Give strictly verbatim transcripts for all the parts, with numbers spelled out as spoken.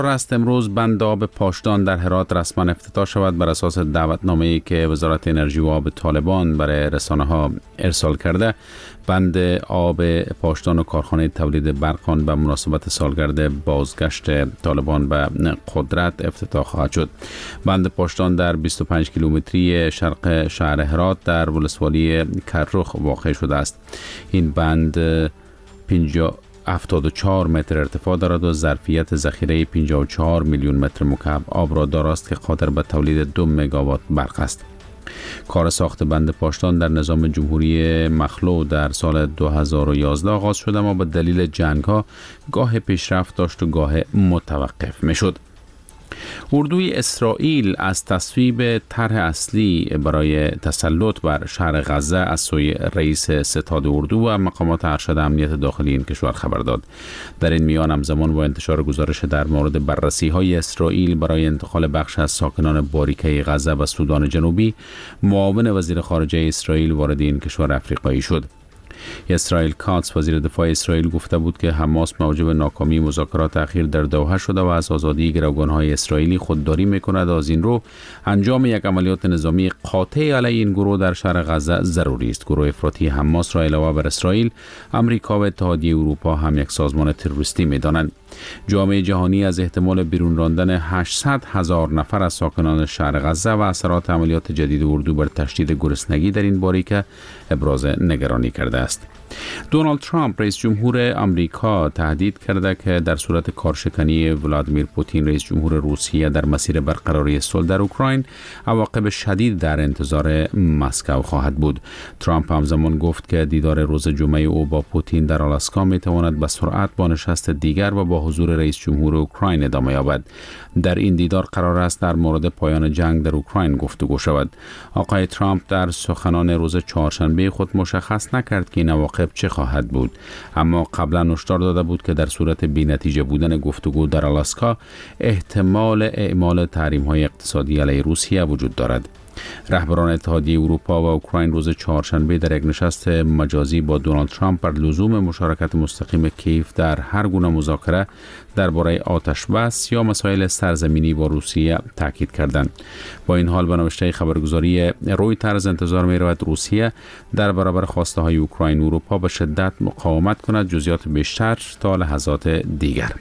است امروز بند آب پاشدان در هرات رسما افتتاح شود بر اساس دعوتنامه‌ای که وزارت انرژی و آب طالبان برای رسانه‌ها ارسال کرده. بند آب پاشدان و کارخانه تولید برق آن به مناسبت سالگرد بازگشت طالبان به قدرت افتتاح خواهد شد. بند پاشدان در بیست و پنج کیلومتری شرق شهر هرات در ولسوالی کرخ واقع شده است. این بند پنجاه هفتاد و چهار متر ارتفاع دارد و ظرفیت ذخیره پنجاه و چهار میلیون متر مکعب آب را دارد که قادر به تولید دو مگاوات برق است. کار ساخت بند پاشدان در نظام جمهوری مخلوع در سال دو هزار و یازده آغاز شد، اما به دلیل جنگ ها گاه پیشرفت داشت و گاه متوقف می شد. اردوی اسرائیل از تصویب طرح اصلی برای تسلط بر شهر غزه از سوی رئیس ستاد اردو و مقامات ارشد امنیت داخلی این کشور خبر داد. در این میان همزمان با انتشار گزارش در مورد بررسی های اسرائیل برای انتقال بخش از ساکنان باریکه غزه و سودان جنوبی، معاون وزیر خارجه اسرائیل وارد این کشور افریقایی شد. اسرائیل کاتس وزیر دفاع اسرائیل گفته بود که حماس موجب ناکامی مذاکرات اخیر در دوحه شده و از آزادی گروگان‌های اسرائیلی خودداری می‌کند و از این رو انجام یک عملیات نظامی قاطع علیه این گروه در شهر غزه ضروری است. گروه افراطی حماس را علاوه بر اسرائیل، امریکا و اتحادیه اروپا هم یک سازمان تروریستی می‌دانند. جامعه جهانی از احتمال بیرون راندن هشتصد هزار نفر از ساکنان شهر غزه و اثرات عملیات جدید اردو بر تشدید گرسنگی در این باریکه ابراز نگرانی کرده است. دونالد ترامپ رئیس جمهور آمریکا تهدید کرده که در صورت کارشکنی ولادیمیر پوتین رئیس جمهور روسیه در مسیر برقراری صلح در اوکراین، عواقب شدید در انتظار مسکو خواهد بود. ترامپ همزمان گفت که دیدار روز جمعه او با پوتین در آلاسکا می تواند به سرعت با نشست دیگر و با حضور رئیس جمهور اوکراین ادامه یابد. در این دیدار قرار است در مورد پایان جنگ در اوکراین گفتگو شود. آقای ترامپ در سخنان روز چهارشنبه خود مشخص نکرد که این عواقب چه خواهد بود، اما قبلا هشدار داده بود که در صورت بی‌نتیجه بودن گفتگو در آلاسکا احتمال اعمال تحریم‌های اقتصادی علیه روسیه وجود دارد. رهبران اتحادیه اروپا و اوکراین روز چهارشنبه در یک نشست مجازی با دونالد ترامپ بر لزوم مشارکت مستقیم کیف در هر گونه مذاکره درباره آتش بس یا مسائل سرزمینی با روسیه تاکید کردند. با این حال به نوشته خبرگزاری رویترز انتظار می رود روسیه در برابر خواسته های اوکراین و اروپا به شدت مقاومت کند. جزئیات بیشتر تا لحظات دیگر.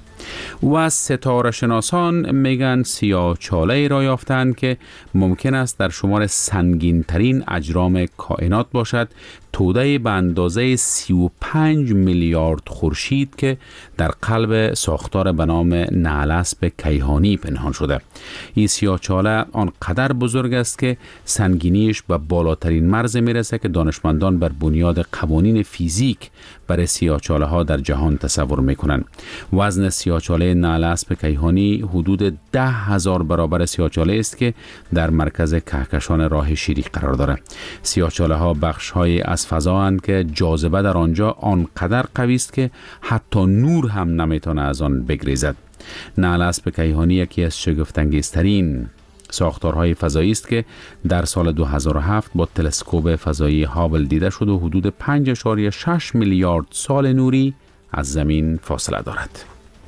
و ستاره شناسان میگن سیاه‌چاله را یافتند که ممکن است در شمار سنگین ترین اجرام کائنات باشد، توده به اندازه سی و پنج میلیارد خورشید که در قلب ساختار به نام نعلاسپ کیهانی پنهان شده. این سیاه‌چاله آنقدر بزرگ است که سنگینیش به بالاترین مرز میرسه که دانشمندان بر بنیاد قوانین فیزیک برای سیاه‌چاله ها در جهان تصور میکنند. وزن سیاه‌چاله نعلاسپ کیهانی حدود ده هزار برابر سیاه‌چاله است که در مرکز کهکشان راه شیری قرار دارد. سیاه‌چاله ها بخش های از فضا اند که جاذبه در آنجا آنقدر قوی است که حتی نور هم نمیتونه از آن بگریزد. نعلاسپ کیهانی یکی از شگفت‌انگیزترین ساختارهای فضایی است که در سال دو هزار و هفت با تلسکوپ فضایی هابل دیده شد و حدود پنج ممیز شش میلیارد سال نوری از زمین فاصله دارد.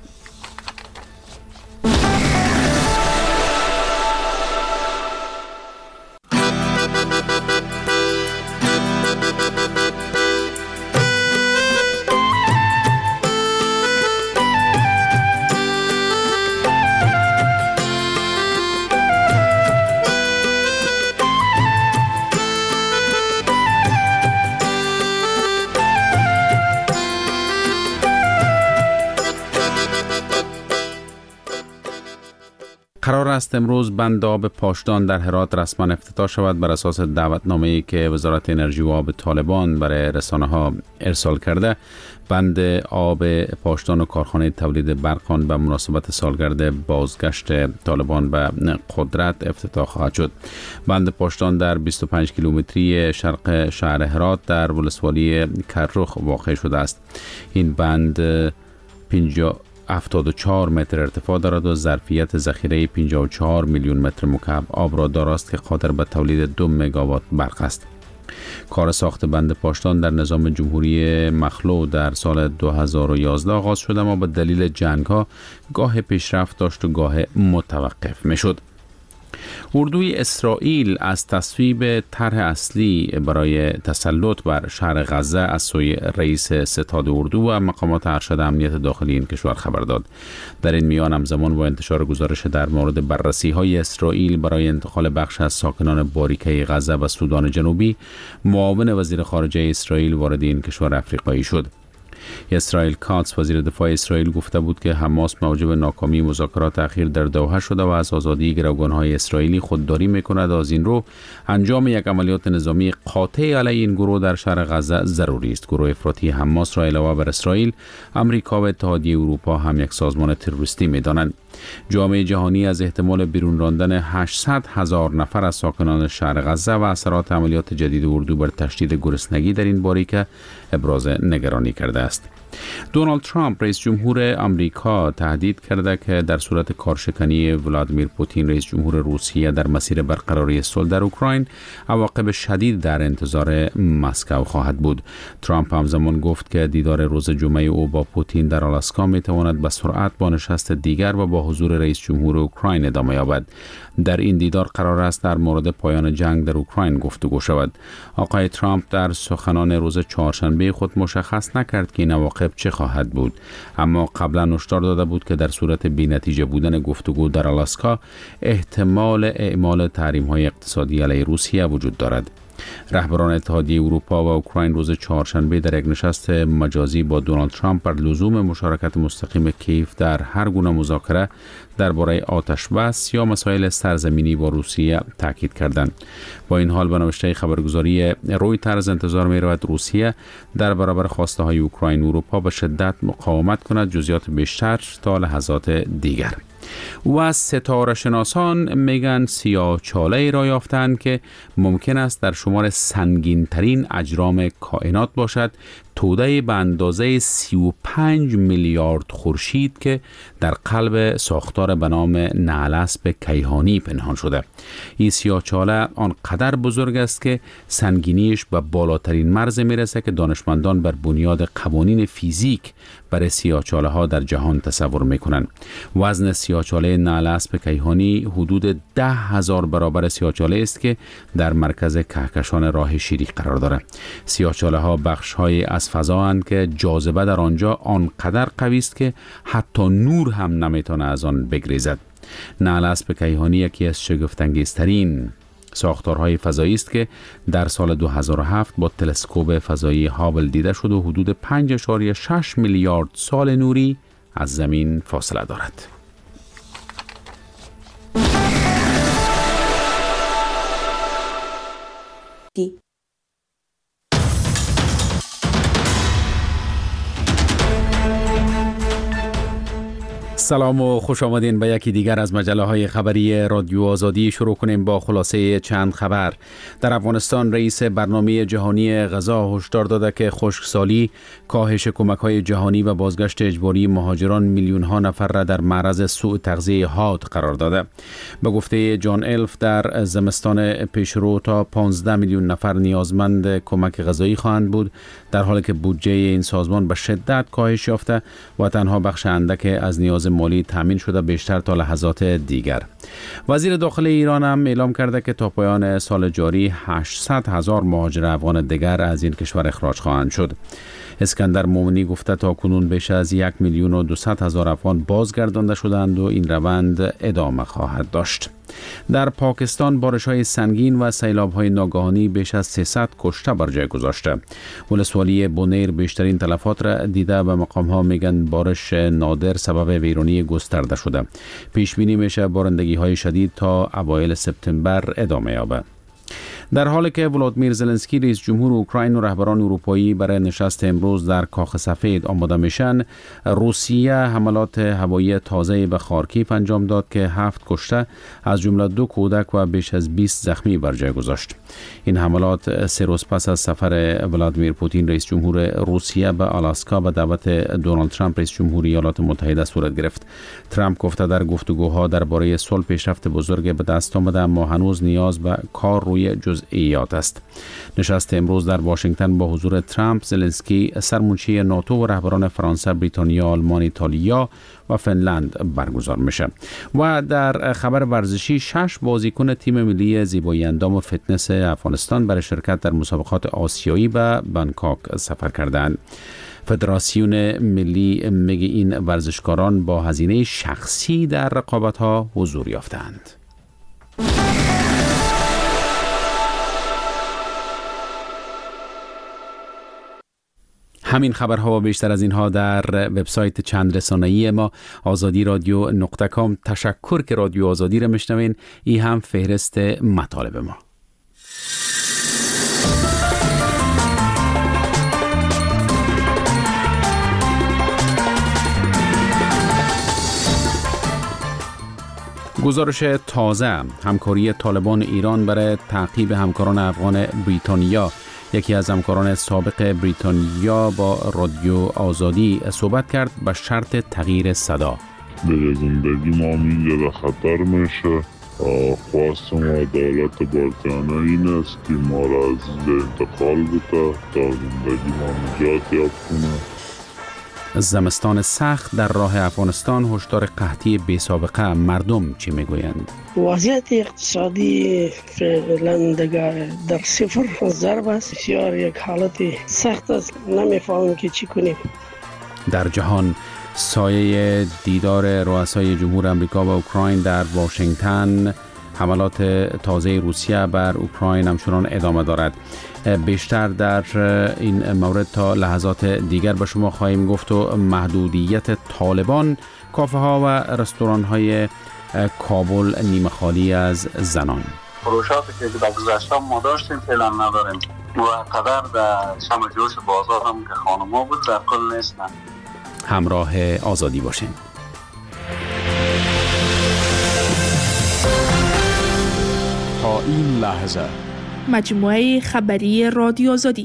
قرار است امروز بند آب پاشدان در هرات رسما افتتاح شود بر اساس دعوتنامه‌ای که وزارت انرژی و آب طالبان برای رسانه‌ها ارسال کرده. بند آب پاشدان و کارخانه تولید برق آن به مناسبت سالگرد بازگشت طالبان به قدرت افتتاح خواهد شد. بند پاشدان در بیست و پنج کیلومتری شرق شهر هرات در ولسوالی کرخ واقع شده است. این بند پنجاه هفتاد و چهار متر ارتفاع دارد و ظرفیت ذخیره پنجاه و چهار میلیون متر مکعب آب را دارد که قادر به تولید دو مگاوات برق است. کار ساخت بند پاشدان در نظام جمهوری مخلوع در سال دو هزار و یازده آغاز شد، اما به دلیل جنگ‌ها گاه پیشرفت داشت و گاه متوقف می‌شد. اردوی اسرائیل از تصویب طرح اصلی برای تسلط بر شهر غزه از سوی رئیس ستاد اردو و مقامات ارشد امنیت داخلی این کشور خبر داد. در این میان همزمان با انتشار گزارش در مورد بررسی‌های اسرائیل برای انتقال بخش از ساکنان باریکه غزه و سودان جنوبی، معاون وزیر خارجه اسرائیل وارد این کشور افریقایی شد. اسرائیل کاتس وزیر دفاع اسرائیل گفته بود که حماس موجب ناکامی مذاکرات اخیر در دوحه شده و از آزادی گروگان‌های اسرائیلی خودداری می‌کند و از این رو انجام یک عملیات نظامی قاطع علیه این گروه در شهر غزه ضروری است. گروه افراطی حماس را علاوه بر اسرائیل، آمریکا و اتحادیه اروپا هم یک سازمان تروریستی می‌دانند. جامعه جهانی از احتمال بیرون راندن هشتصد هزار نفر از ساکنان شهر غزه و اثرات عملیات جدید اردو بر تشدید گرسنگی در این باریکه ابراز نگرانی کرده است. دونالد ترامپ رئیس جمهور آمریکا تهدید کرده که در صورت کارشکنی ولادیمیر پوتین رئیس جمهور روسیه در مسیر برقراری صلح در اوکراین، عواقب شدید در انتظار مسکو خواهد بود. ترامپ همزمان گفت که دیدار روز جمعه او با پوتین در آلاسکا می تواند به سرعت با نشست دیگر و با حضور رئیس جمهور اوکراین ادامه یابد. در این دیدار قرار است در مورد پایان جنگ در اوکراین گفتگو شود. آقای ترامپ در سخنان روز چهارشنبه خود مشخص نکرد که این عواقب چه خواهد بود، اما قبلا هشدار داده بود که در صورت بی‌نتیجه بودن گفتگو در آلاسکا احتمال اعمال تحریم‌های اقتصادی علیه روسیه وجود دارد. رهبران اتحادیه اروپا و اوکراین روز چهارشنبه در یک نشست مجازی با دونالد ترامپ بر لزوم مشارکت مستقیم کیف در هر گونه مذاکره درباره آتش بس یا مسائل سرزمینی با روسیه تاکید کردند. با این حال به نوشته خبرگزاری رویترز انتظار می رود روسیه در برابر خواسته های اوکراین و اروپا به شدت مقاومت کند. جزئیات بیشتر تا لحظات دیگر. و ستاره شناسان میگن سیاه‌چاله را یافتند که ممکن است در شمار سنگین ترین اجرام کائنات باشد، توده به اندازه سی و پنج میلیارد خورشید که در قلب ساختار به نام نعلاسپ کیهانی پنهان شده. این سیاه‌چاله آنقدر بزرگ است که سنگینیش به بالاترین مرز میرسه که دانشمندان بر بنیاد قوانین فیزیک برای سیاه‌چاله ها در جهان تصور میکنند. وزن سیاه‌چاله نعلاسپ کیهانی حدود ده هزار برابر سیاه‌چاله است که در مرکز کهکشان راه شیری قرار دارد. سیاه‌چاله ها بخش های از فضا اند که جاذبه در آنجا آنقدر قوی است که حتی نور هم نمیتونه از آن بگریزد. نعلاسپ کیهانی یکی از شگفت‌انگیزترین ساختارهای فضایی است که در سال دو هزار و هفت با تلسکوپ فضایی هابل دیده شد و حدود پنج ممیز شش میلیارد سال نوری از زمین فاصله دارد. دی. سلام و خوش آمدین به یکی دیگر از مجله های خبری رادیو آزادی. شروع کنیم با خلاصه چند خبر. در افغانستان رئیس برنامه جهانی غذا هشدار داده که خشکسالی، کاهش کمک های جهانی و بازگشت اجباری مهاجران میلیون ها نفر را در معرض سوء تغذیه حاد قرار داده. به گفته جان الف در زمستان پیشرو تا پانزده میلیون نفر نیازمند کمک غذایی خواهند بود، در حالی که بودجه این سازمان به شدت کاهش یافته و تنها بخش اندک از نیاز مالی تامین شده بیشتر تا لحظات دیگر. وزیر داخلی ایران هم اعلام کرده که تا پایان سال جاری هشتصد هزار مهاجر افغان دیگر از این کشور اخراج خواهند شد. اسکندر مومنی گفته تا کنون بیش از یک میلیون و دویست هزار افغان بازگردانده شدند و این روند ادامه خواهد داشت. در پاکستان بارش‌های سنگین و سیلاب‌های ناگهانی بیش از سیصد کشته بر جای گذاشته. ولسوالی بونیر بیشترین تلفات را دیده و مقام‌ها میگن بارش نادر سبب ویرانی گسترده شده. پیش بینی میشه بارندگی‌های شدید تا اوایل سپتامبر ادامه یابد. در حالی که ولادیمیر زلنسکی رئیس جمهور اوکراین و رهبران اروپایی برای نشست امروز در کاخ سفید آماده میشن، روسیه حملات هوایی تازه به خارکیف انجام داد که هفت کشته از جمله دو کودک و بیش از بیست زخمی بر جای گذاشت. این حملات سه روز پس از سفر ولادیمیر پوتین رئیس جمهور روسیه به آلاسکا به دعوت دونالد ترامپ رئیس جمهور ایالات متحده صورت گرفت. ترامپ گفته در گفتگوها درباره صلح پیشرفت بزرگ به دست آمده، اما هنوز نیاز به کار روی جزئیات جزئیات است. نشست امروز در واشنگتن با حضور ترامپ، زلنسکی، سرمنشی ناتو و رهبران فرانسه، بریتانیا، آلمان، ایتالیا و فنلند برگزار میشه. و در خبر ورزشی، شش بازیکن تیم ملی زیبایی اندام و فتنس افغانستان برای شرکت در مسابقات آسیایی به بانکوک سفر کردند. فدراسیون ملی میگه این ورزشکاران با هزینه شخصی در رقابت‌ها حضور یافتند. همین خبرها و بیشتر از اینها در وبسایت چند رسانه‌ای ما آزادی رادیو نقطه کام. تشکر که رادیو آزادی را میشنوین. این هم فهرست مطالب ما. گزارش تازه: همکاری طالبان ایران برای تعقیب همکاران افغان بریتانیا. یکی از همکاران سابق بریتانیا با رادیو آزادی صحبت کرد به شرط تغییر صدا. به زندگی ما اینجا در خطر میشه. خواست ما عدالت بارتیانه این است که ما را از اینجا انتقال بده تا زندگی ما نجات یاب کنه. زمستان سخت در راه افغانستان، هشدار قحطی بی سابقه. مردم چی میگویند؟ وضعیت اقتصادی فعلا در صفر ضرب است. بسیار یک حالت سخت است، نمیفهمم که چی کنیم. در جهان، سایه دیدار رؤسای جمهور امریکا و اوکراین در واشنگتن. حملات تازه روسیه بر اوکراین همچنان ادامه دارد. بیشتر در این مورد تا لحظات دیگر به شما خواهیم گفت. و محدودیت طالبان، کافه ها و رستوران های کابل نیمه خالی از زنان. فروشاتی که در گذشته ما داشتیم فعلا نداریم و قدر در شمع جوش بازار هم که خانما بود در کل نیستن. همراه آزادی باشین. تا این لحظه مجموعه خبری رادیو آزادی.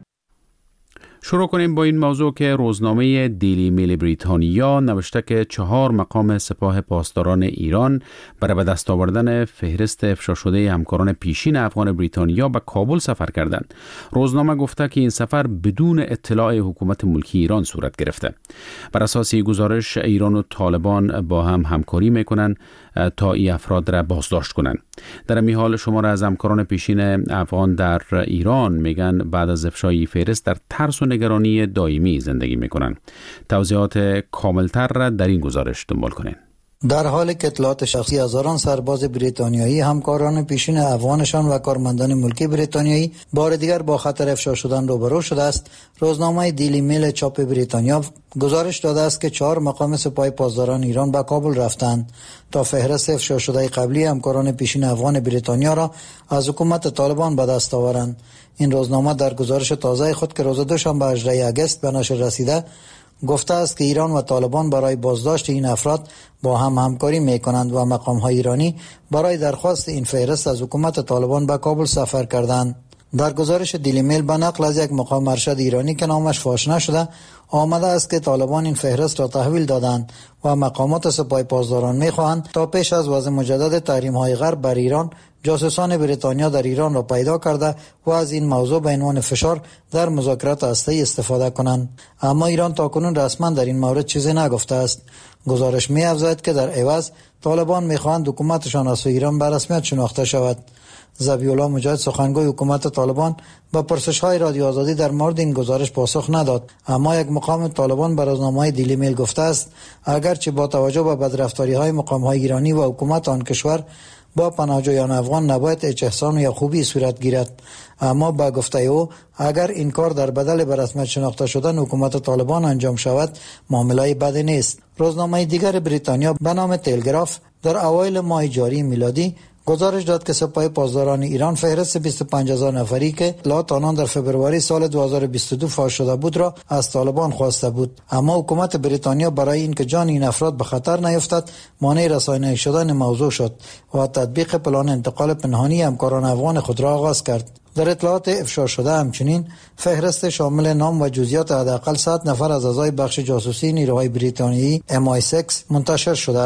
شروع کنیم با این موضوع که روزنامه دیلی میل بریتانیا نوشته که چهار مقام سپاه پاسداران ایران برای به دست آوردن فهرست افشا شده همکاران پیشین افغان بریتانیا به کابل سفر کردند. روزنامه گفته که این سفر بدون اطلاع حکومت ملکی ایران صورت گرفته. بر اساس گزارش، ایران و طالبان با هم همکاری میکنن تا این افراد را بازداشت کنند. در این حال شمار از همکاران پیشین افغان در ایران میگن بعد از افشای فهرست در ترس و نگرانی دائمی زندگی میکنن. توضیحات کاملتر را در این گزارش دنبال کنین. در حالی که اطلاعات شخصی هزاران سرباز بریتانیایی، همکاران پیشین افغانشان و کارمندان ملکی بریتانیایی بار دیگر با خطر افشا شدن روبرو شده است، روزنامه دیلی میل چاپ بریتانیا گزارش داده است که چهار مقام سپاه پاسداران ایران به کابل رفتند تا فهرست افشا شده قبلی همکاران پیشین افغان بریتانیا را از حکومت طالبان به دست آورند. این روزنامه در گزارش تازه خود که روز دوشنبه هجدهم آگوست به نشر رسیده گفته است که ایران و طالبان برای بازداشت این افراد با هم همکاری می‌کنند و مقام‌های ایرانی برای درخواست این فهرست از حکومت طالبان به کابل سفر کردند. در گزارش دیلی میل به نقل از یک مقام ارشد ایرانی که نامش فاش نشده آمده است که طالبان این فهرست را تحویل دادند و مقامات سپاه پاسداران می‌خواهند تا پیش از وضع مجدد تحریم‌های غرب بر ایران، جاسوسان بریتانیا در ایران را پیدا کرده و از این موضوع به عنوان فشار در مذاکرات هسته‌ای استفاده کنند. اما ایران تاکنون رسما در این مورد چیزی نگفته است. گزارش می‌افزاید که در عوض طالبان می‌خواهند حکومتشان از ایران به رسمیت شناخته شود. ذبیح‌الله مجاهد، سخنگوی حکومت طالبان، با پرسش‌های رادیو آزادی در مورد این گزارش پاسخ نداد، اما یک مقام طالبان به روزنامه دیلی میل گفته است اگرچه با توجه به بدرفتاری‌های مقام‌های ایرانی و حکومت آن کشور با پناهجویان افغان نباید هیچ احسان یا خوبی صورت گیرد، اما با گفته او اگر این کار در بدل به رسمیت شناخته شدن حکومت طالبان انجام شود معامله بدی نیست. روزنامه دیگر بریتانیا به نام تلگراف در اوایل ماه جاری میلادی گزارش داد که سپاه پاسداران ایران فهرست بیست و پنج هزار نفری که اطلاعات آنان در فبروری سال دو هزار و بیست و دو فاش شده بود را از طالبان خواسته بود، اما حکومت بریتانیا برای اینکه جان این افراد به خطر نیفتد مانع رسانه‌ای شدن موضوع شد و تطبیق پلان انتقال پنهانی همکاران افغان خود را آغاز کرد. در اطلاعات افشا شده همچنین فهرست شامل نام و جزئیات حداقل صد نفر از اعضای بخش جاسوسی نیروهای بریتانیایی ام آی شش منتشر شده است.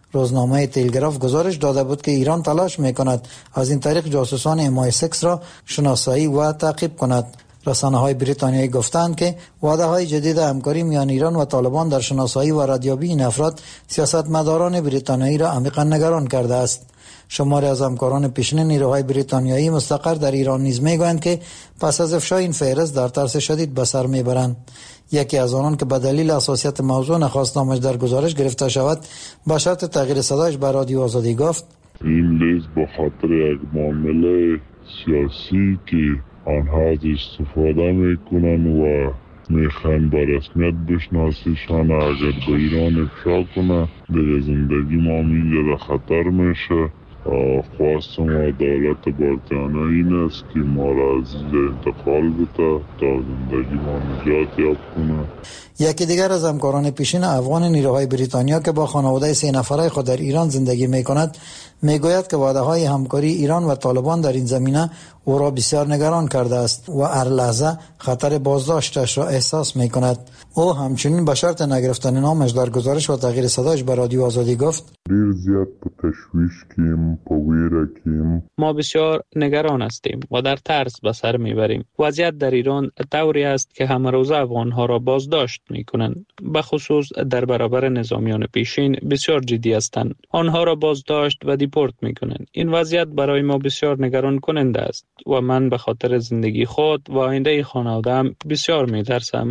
روزنامه تلگراف گزارش داده بود که ایران تلاش میکند از این طریق جاسوسان ام آی سیکس را شناسایی و تعقیب کند. رسانه‌های بریتانیایی گفتند که وعده‌های جدید همکاری میان ایران و طالبان در شناسایی و ردیابی این افراد سیاستمداران بریتانیایی را عمیقا نگران کرده است. شماری از همکاران پیشین نیروهای بریتانیایی مستقر در ایران نیز میگویند که پس از افشای این فهرست در ترس شدید به سر میبرند. یکی از آنان که به دلیل حساسیت موضوع نخواست نامش در گزارش گرفته شود با شرط تغییر صدایش به رادیو آزادی گفت این لیست به خاطر یک معامله سیاسی که آنها از استفاده میکنن و میخوان به رسمیت بشناسیشان، اگر به ایران افشا کنه دیگه زندگی ما اینجا در خطر میشه. خواستم عدالت بریتانیا این است که ما را از انتقال بده تا زندگی ما نجات یاب کنه. یکی دیگر از همکاران پیشین افغان نیروهای بریتانیا که با خانواده سه نفره خود در ایران زندگی میکند میگوید که وعده‌های همکاری ایران و طالبان در این زمینه او را بسیار نگران کرده است و هر لحظه خطر بازداشتش را احساس میکند. او همچنین به شرط نگرفتن نامش در گزارش و تغییر صدایش به رادیو آزادی گفت دیر زیاد په تشویش کیم، په ویره کیم. ما بسیار نگران هستیم و در ترس به سر میبریم. وضعیت در ایران طوری است که همه روزه افغانها را بازداشت میکنند. به خصوص در برابر نظامیان پیشین بسیار جدی هستند. آنها را بازداشت و دیپورت میکنند. این وضعیت برای ما بسیار نگران کننده است و من به خاطر زندگی خود و آینده خانواده‌ام بسیار میترسم.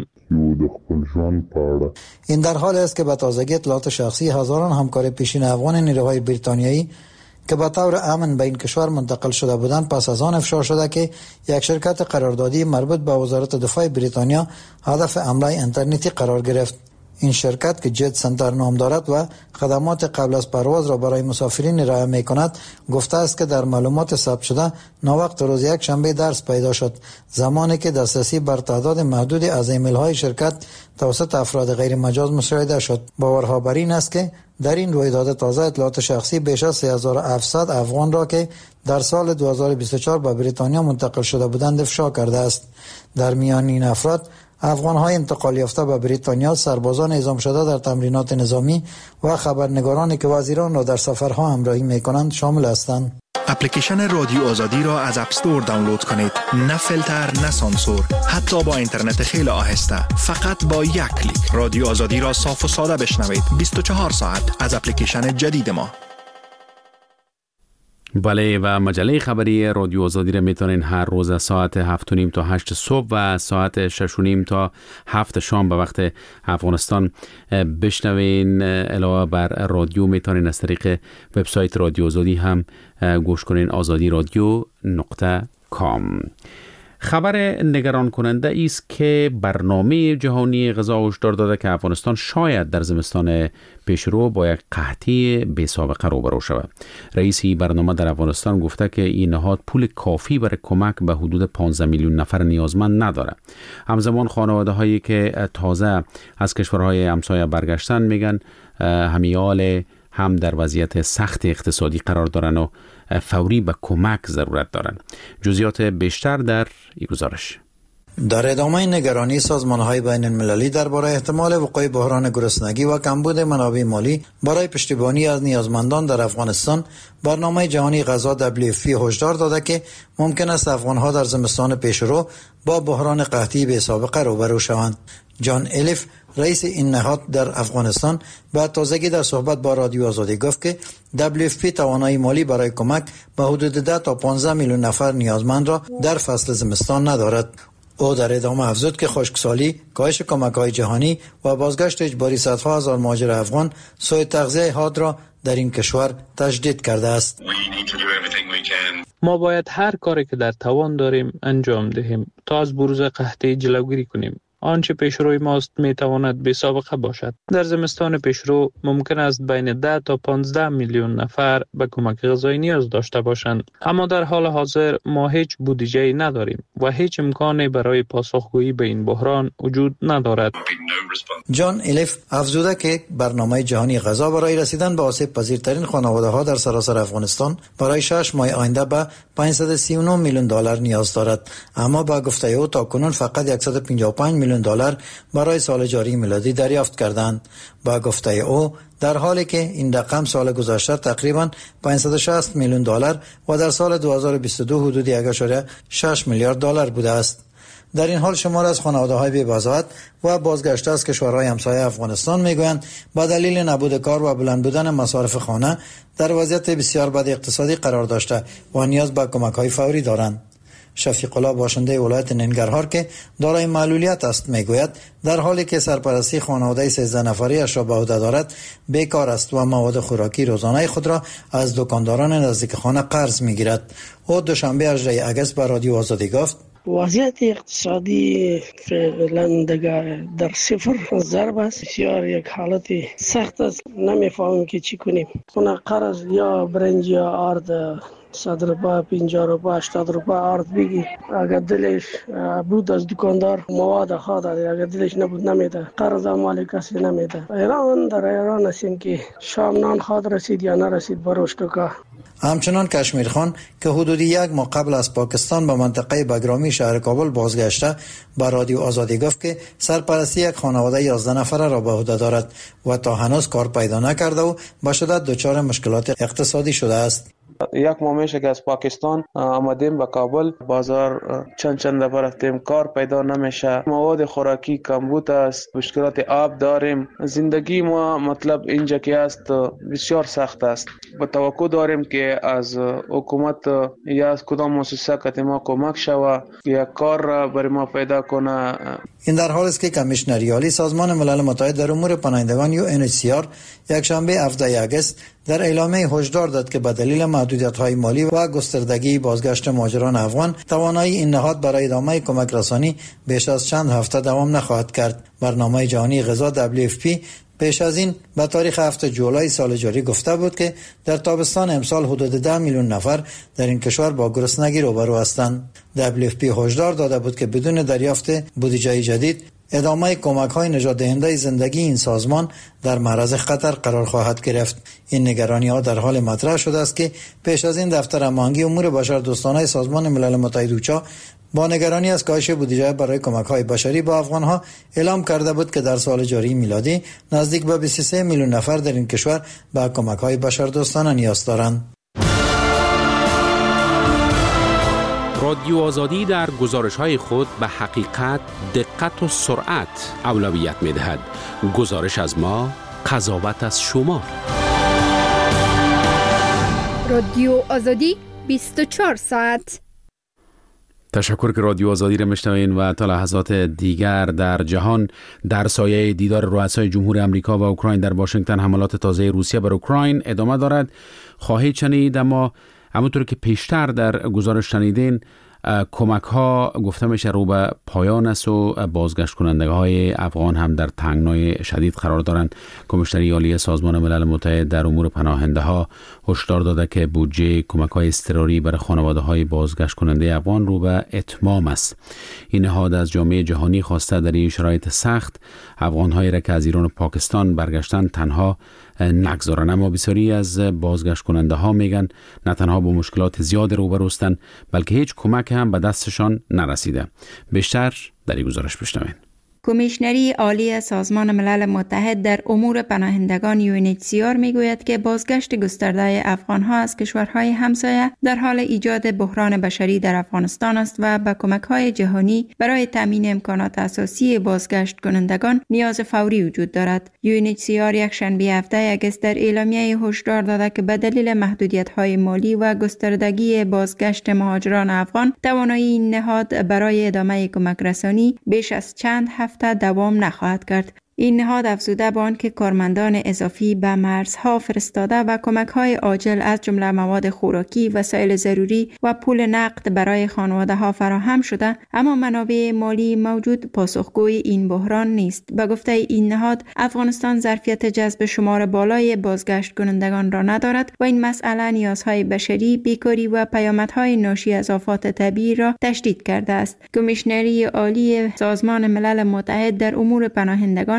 این در حال است که به تازگی اطلاعات شخصی هزاران همکار پیشین افغان نیروهای بریتانیایی که به طور امن به این کشور منتقل شده بودند پس از آن افشا شده که یک شرکت قراردادی مربوط به وزارت دفاع بریتانیا هدف حمله اینترنتی قرار گرفت. این شرکت که جت سنتر نام دارد و خدمات قبل از پرواز را برای مسافرین ارائه می کند گفته است که در معلومات ثبت شده ناوقت روز یک شنبه درس پیدا شد، زمانی که دسترسی بر تعداد محدودی از ایمیل های شرکت توسط افراد غیر مجاز مشاهده شد. باورها بر این است که در این رویداد تازه اطلاعات شخصی بیش از سه هزار و هفتصد افغان را که در سال دو هزار و بیست و چهار به بریتانیا منتقل شده بودند افشا کرده است. در میان این افراد افغان‌های انتقال یافته به بریتانیا، سربازان اعزام شده در تمرینات نظامی و خبرنگارانی که وزیران را در سفرها همراهی می‌کنند شامل هستند. اپلیکیشن رادیو آزادی را از اپ استور دانلود کنید. نه فیلتر، نه سانسور، حتی با اینترنت خیلی آهسته. فقط با یک کلیک رادیو آزادی را صاف و ساده بشنوید. بیست و چهار ساعت از اپلیکیشن جدید ما. بله و مجله خبری رادیو آزادی را میتونین هر روز از ساعت هفت و نیم تا هشت صبح و ساعت شش و نیم تا هفت شام به وقت افغانستان بشنوین. علاوه بر رادیو میتونین از طریق وبسایت رادیو آزادی هم گوش کنین، آزادی رادیو نقطه کام. خبر نگران کننده است که برنامه جهانی غذا هشدار داده که افغانستان شاید در زمستان پیشرو با یک قحطی بی سابقه روبرو شود. رئیس برنامه در افغانستان گفته که این نهاد پول کافی برای کمک به حدود پانزده میلیون نفر نیازمند ندارد. همزمان خانواده هایی که تازه از کشورهای همسایه برگشتن میگن همیال هم در وضعیت سخت اقتصادی قرار دارن و فوری به کمک ضرورت دارن. جزئیات بیشتر در این گزارش. در ادامه نگرانی سازمان‌های بین المللی درباره احتمال وقوع بحران گرسنگی و کمبود منابع مالی برای پشتیبانی از نیازمندان در افغانستان، برنامه جهانی غذا دبلیو اف پی هشدار داده که ممکن است افغان‌ها در زمستان پیشرو با بحران قحطی بی سابقه روبرو شوند. جان الیف رئیس این نهاد در افغانستان بعد تازگی در صحبت با رادیو آزادی گفت که دبلیو اف پی توانایی مالی برای کمک به حدود ده تا پانزده میلیون نفر نیازمند را در فصل زمستان ندارد. او در ادامه افزود که خشکسالی، کاهش کمک‌های جهانی و بازگشت اجباری صدها هزار مهاجر افغان سوی تغذیه حاد را در این کشور تجدید کرده است. ما باید هر کاری که در توان داریم انجام دهیم تا از بروز قحطی جلوگیری کنیم. آنچه پیشروی ماست میتواند بی سابقه باشد. در زمستان پیشرو ممکن است بین ده تا پانزده میلیون نفر به کمک غذایی نیاز داشته باشند، اما در حال حاضر ما هیچ بودجه‌ای نداریم و هیچ امکانی برای پاسخگویی به این بحران وجود ندارد. جان الیف افزوده که برنامه جهانی غذا برای رسیدن به آسیب پذیرترین خانواده‌ها در سراسر افغانستان برای شش ماه آینده به پانصد و سی و نه میلیون دلار نیاز دارد، اما با گفته او تاکنون فقط صد و پنجاه و پنج میلیون میلیون دلار برای سال جاری میلادی دریافت کردند. با گفته او در حالی که این رقم سال گذشته تقریباً پانصد و شصت میلیون دلار و در سال دو هزار و بیست و دو حدود یک ممیز شش میلیارد دلار بوده است. در این حال شمار از خانواده‌های بی‌بضاعت و بازگشته از کشورهای همسایه افغانستان میگویند با دلیل نبود کار و بلند بودن مصارف خانه در وضعیت بسیار بد اقتصادی قرار داشته و نیاز به کمک‌های فوری دارند. شفیق الله باشنده ولایت ننگرهار که دارای معلولیت است میگوید در حالی که سرپرستی خانواده سیزده نفری اش را به عهده دارد بیکار است و مواد خوراکی روزانه خود را از دکانداران نزدیک خانه قرض میگیرد. او دوشنبه هجدهم اگست به رادیو آزادی گفت وضعیت اقتصادی فعلا در صفر ضرب است. بسیار یک حالت سخت است. نمیفهمیم که چی کنیم. خونه قرض یا برنج یا آرد صد روپا، پنجاه روپا، هشتاد روپا آرد بگی. اگر دلش بود از دکاندار مواد خواهد اگر دلش نبود نمیده. قرض مال کسی نمیده. ایران در ایران هستیم که شام نان خواهد رسید یا نرسید بروش تو که. همچنان کشمیر خان که حدودی یک ماه قبل از پاکستان به منطقه بگرامی شهر کابل بازگشته به رادیو آزادی گفت که سرپرستی یک خانواده یازده نفره را به عهده دارد و تا هنوز کار پیدا نکرده و به شدت دچار مشکلات اقتصادی شده است. یک ماه میشه که از پاکستان آمدیم به کابل. بازار چند چند دفعه رفتیم، کار پیدا نمیشه، مواد خوراکی کمبود است، مشکلات آب داریم. زندگی ما مطلب اینجا که است بسیار سخت است. با توقع داریم که از حکومت یا از کدام مؤسسه که ما کمک شود یا کار را برای ما پیدا کنه. این در حالی است که کمیشنری عالی سازمان ملل متحد در امور پناهندگان یو ان اچ سی آر یک شنبه هفدهم اگست در اعلامیه هشدار داد که به دلیل محدودیت‌های مالی و گستردگی بازگشت مهاجران افغان توانایی این نهاد برای ادامه کمک رسانی بیش از چند هفته دوام نخواهد کرد. برنامه جهانی غذا دبلیو اف پی پیش از این به تاریخ هفتم جولای سال جاری گفته بود که در تابستان امسال حدود ده میلیون نفر در این کشور با گرسنگی روبرو هستند. دبلیو اف پی هشدار داده بود که بدون دریافت بودجه جدید ادامه کمک‌های نجات دهنده زندگی این سازمان در معرض خطر قرار خواهد گرفت. این نگرانی‌ها در حال مطرح شده است که پیش از این دفتر هماهنگی امور بشردوستانه سازمان ملل متحد اوچا با نگرانی از کاهش بودجه برای کمک‌های بشری با افغان‌ها اعلام کرده بود که در سال جاری میلادی نزدیک به بیست و سه میلیون نفر در این کشور به کمک‌های بشردوستانه نیاز دارند. رادیو آزادی در گزارش‌های خود به حقیقت، دقت و سرعت اولویت می‌دهد. گزارش از ما، قضاوت از شما. رادیو آزادی بیست و چهار ساعت. تشکر که رادیو آزادی را میشنوین و تا لحظات دیگر در جهان در سایه دیدار رؤسای جمهور امریکا و اوکراین در واشنگتن حملات تازه روسیه بر اوکراین ادامه دارد. خواهید شنید، اما همونطور که پیشتر در گزارش شنیدین کمک ها گفته میشه رو به پایان است و بازگشت کننده های افغان هم در تنگنای شدید قرار دارند. کمیشنری عالی سازمان ملل متحد در امور پناهنده ها هشدار داده که بودجه کمک های اضطراری برای خانواده های بازگشت کننده افغان رو به اتمام است. این نهاد از جامعه جهانی خواسته در این شرایط سخت افغان هایی را که از ایران و پاکستان برگشتن تنها نگذارن. اما بسیاری از بازگشت کننده ها میگن نه تنها با مشکلات زیاد روبرو هستند بلکه هیچ کمک هم به دستشان نرسیده. بیشتر در این گزارش بشنوین. کمیشنری عالی سازمان ملل متحد در امور پناهندگان یو ان اچ سی آر میگوید که بازگشت گسترده افغان‌ها از کشورهای همسایه در حال ایجاد بحران بشری در افغانستان است و به کمک‌های جهانی برای تامین امکانات اساسی بازگشت کنندگان نیاز فوری وجود دارد. یو ان اچ سی آر یک شنبه هفدهم اگست در اعلامیه هشدار داده که به دلیل محدودیت‌های مالی و گستردگی بازگشت مهاجران افغان توانایی این نهاد برای ادامه کمک رسانی بیش از چند هفته دوام نخواهد کرد. این نهاد افزوده به آنکه کارمندان اضافی به مرزها فرستاده و کمک‌های عاجل از جمله مواد خوراکی، وسایل ضروری و پول نقد برای خانواده‌ها فراهم شده، اما منابع مالی موجود پاسخگوی این بحران نیست. به گفته این نهاد، افغانستان ظرفیت جذب شمار بالای بازگشت کنندگان را ندارد و این مسئله نیازهای بشری، بیکاری و پیامدهای ناشی از آفات طبیعی را تشدید کرده است. کمیشنری عالی سازمان ملل متحد در امور پناهندگان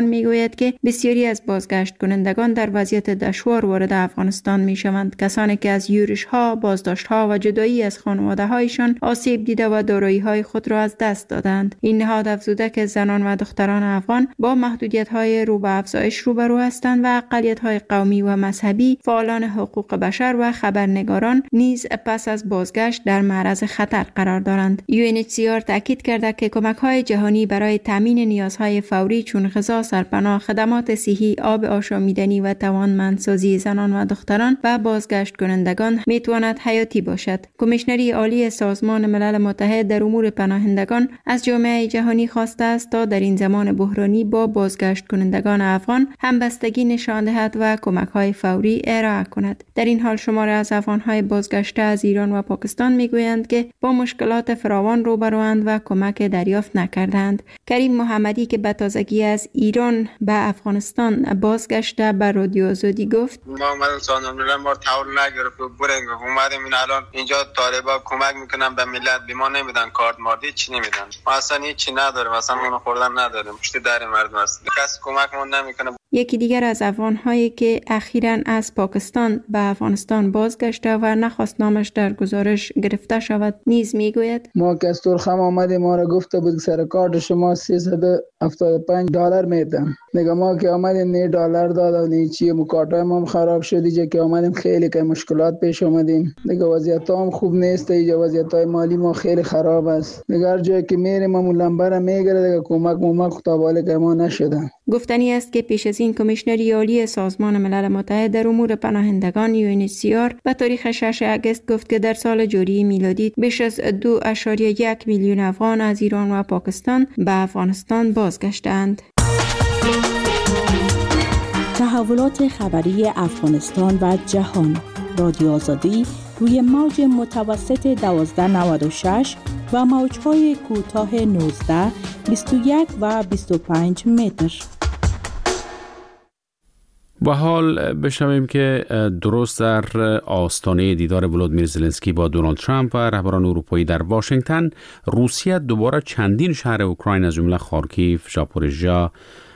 میگوید که بسیاری از بازگشت کنندگان در وضعیت دشوار وارد افغانستان میشوند. کسانی که از یورش ها، بازداشت ها و جدایی از خانواده هایشان آسیب دیده و دارایی های خود را از دست دادند. این نهاد افزوده که زنان و دختران افغان با محدودیت های رو به افزایش روبرو هستند و اقلیت های قومی و مذهبی، فعالان حقوق بشر و خبرنگاران نیز پس از بازگشت در معرض خطر قرار دارند. یو ان اچ سی آر تاکید کرده که کمک‌های جهانی برای تامین نیازهای فوری چون غذا، سرپناه، خدمات صحی، آب آشامیدنی و توانمندسازی زنان و دختران و بازگشت کنندگان میتواند حیاتی باشد. کمیشنری عالی سازمان ملل متحد در امور پناهندگان از جامعه جهانی خواسته است تا در این زمان بحرانی با بازگشت کنندگان افغان همبستگی نشان دهد و کمک‌های فوری ارائه کند. در این حال شماری از افغان‌های بازگشته از ایران و پاکستان میگویند که با مشکلات فراوان روبروند و کمک دریافت نکردند. کریم محمدی که به تازگی از ایران به افغانستان بازگشته به رادیو آزادی گفت: ما اومدیم سازمان ملل ما تحول نگرفت برنگ اومدیم این الان اینجا طالبا کمک میکنن به ملت، به ما نمیدن کارت ماردی چی نمیدن، ما اصلا هیچی نداریم، اصلا اون خوردن نداریم، پشت در مردم است، کسی کمک ما نمیکنه. یکی دیگر از افغان‌هایی که اخیراً از پاکستان به افغانستان بازگشته و نخواست نامش در گزارش گرفته شود نیز میگوید: ما که از ترخم آمدیم ما را گفته بود سر کارت شما سیصد و هفتاد و پنج دلار میدن. دیگه ما که آمدیم نه دلار داد و نه چی، مکاتبه ما خراب شد. دیگه که آمدیم خیلی که مشکلات پیش آمدیم. دیگه وضعیت هم خوب نیست، دیگه وضعیت های مالی ما خیلی خراب است. دیگه هر جایی که میریم ما لنبر میگیره، دیگه کمک ممک خطاباله که ما نشدن. گفتنی است که پیش از این کمیشنری عالی سازمان ملل متحد در امور پناهندگان یو ان اچ سی آر به تاریخ ششم آگوست گفت که در سال جاری میلادی بیش از دو ممیز یک میلیون افغان از ایران و پاکستان به افغانستان بازگشتند. تحولات خبری افغانستان و جهان. رادیو آزادی روی موج متوسط دوازده نود و شش و موج‌های کوتاه نوزده، بیست و یک و بیست و پنج متر. و حال بشنویم که درست در آستانه دیدار ولودیمیر زلنسکی با دونالد ترامپ و رهبران اروپایی در واشنگتن، روسیه دوباره چندین شهر اوکراین از جمله خارکیف، ژاپوریژیا،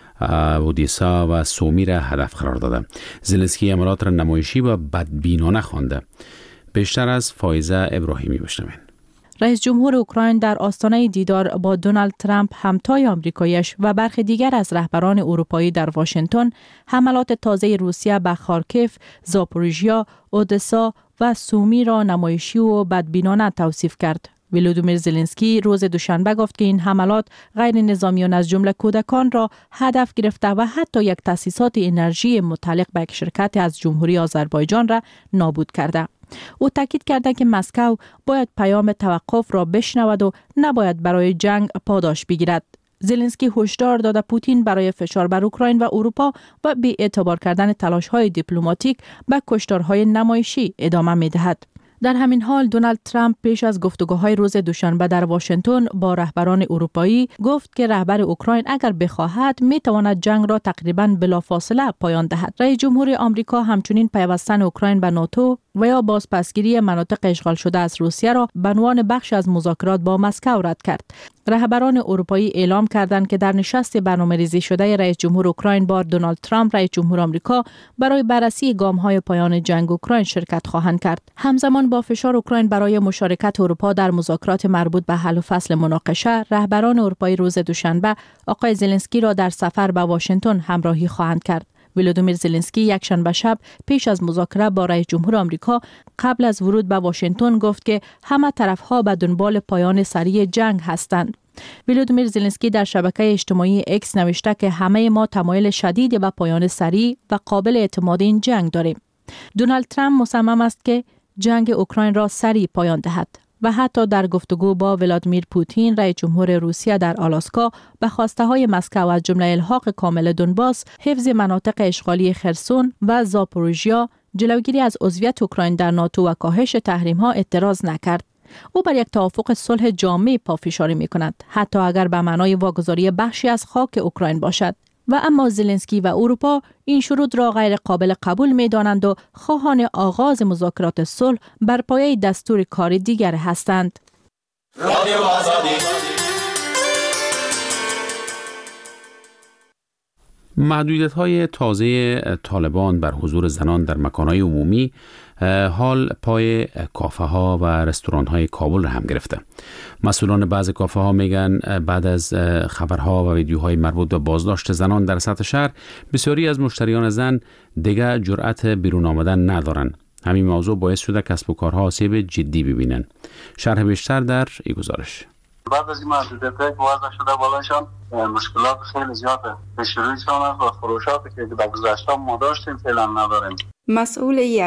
اودیسا و سومی را هدف قرار داده. زلنسکی عملات را نمایشی و بدبینانه خوانده. بیشتر از فایزه ابراهیمی بشنویم. رئیس جمهور اوکراین در آستانه دیدار با دونالد ترامپ، همتای آمریکایش و برخی دیگر از رهبران اروپایی در واشنگتن، حملات تازه روسیه به خارکیف، زاپوریژیا، اودسا و سومی را نمایشی و بدبینانه توصیف کرد. ولودیمیر زلنسکی روز دوشنبه گفت که این حملات غیر نظامیان از جمله کودکان را هدف گرفته و حتی یک تأسیسات انرژی متعلق به یک شرکت از جمهوری آذربایجان را نابود کرده. او تاکید کرده که مسکو باید پیام توقف را بشنود و نباید برای جنگ پاداش بگیرد. زلنسکی هشدار داده پوتین برای فشار بر اوکراین و اروپا و بی اعتبار کردن تلاش‌های دیپلماتیک به کشتارهای نمایشی ادامه می‌دهد. در همین حال دونالد ترامپ پیش از گفتگوهای روز دوشنبه در واشنگتن با رهبران اروپایی گفت که رهبر اوکراین اگر بخواهد میتواند جنگ را تقریباً بلافاصله پایان دهد. رئیس جمهور آمریکا همچنین پیوستن اوکراین به ناتو و یا بازپسگیری مناطق اشغال شده از روسیه را به عنوان بخش از مذاکرات با مسکو رد کرد. رهبران اروپایی اعلام کردند که در نشست برنامه‌ریزی شده رئیس جمهور اوکراین با دونالد ترامپ، رئیس جمهور آمریکا برای بررسی گام‌های پایان جنگ اوکراین شرکت خواهند کرد. همزمان با فشار اوکراین برای مشارکت اروپا در مذاکرات مربوط به حل و فصل مناقشه، رهبران اروپایی روز دوشنبه آقای زلنسکی را در سفر به واشنگتن همراهی خواهند کرد. ولودیمیر زلنسکی یک شنبه شب پیش از مذاکره با رئیس جمهور آمریکا قبل از ورود به واشنگتن گفت که همه طرف‌ها به دنبال پایان سریع جنگ هستند. ولودیمیر زلنسکی در شبکه اجتماعی اکس نوشته که همه ما تمایل شدید به پایان سریع و قابل اعتماد این جنگ داریم. دونالد ترامپ مصمم است که جنگ اوکراین را سریع پایان دهد و حتی در گفتگو با ولادیمیر پوتین، رئیس جمهور روسیه در آلاسکا، به خواسته های مسکو از جمله الحاق کامل دونباس، حفظ مناطق اشغالی خرسون و زاپوریژیا، جلوگیری از عضویت اوکراین در ناتو و کاهش تحریم ها اعتراض نکرد. او بر یک توافق صلح جامع پافشاری می کند، حتی اگر به معنای واگذاری بخشی از خاک اوکراین باشد. و اما زلنسکی و اروپا این شروط را غیر قابل قبول می دانند و خواهان آغاز مذاکرات صلح بر پایه دستور کاری دیگر هستند. رادیو آزادی. محدودیت‌های تازه طالبان بر حضور زنان در مکان‌های عمومی حال پای کافه ها و رستوران های کابل را هم گرفته. مسئولان بعض کافه ها میگن بعد از خبرها و ویدیوهای مربوط به بازداشت زنان در سطح شهر، بسیاری از مشتریان زن دیگر جرأت بیرون آمدن ندارن. همین موضوع باعث شده کسب و کارها آسیب جدی ببینن. شرح بیشتر در این گزارش. بعد از این محدودیت‌های که وضع شده بالاشان مشکلات خیلی زیاده. به شروعشان و فروشاتی که در گذشته ما داشتیم فعلا نداریم. مسئول یک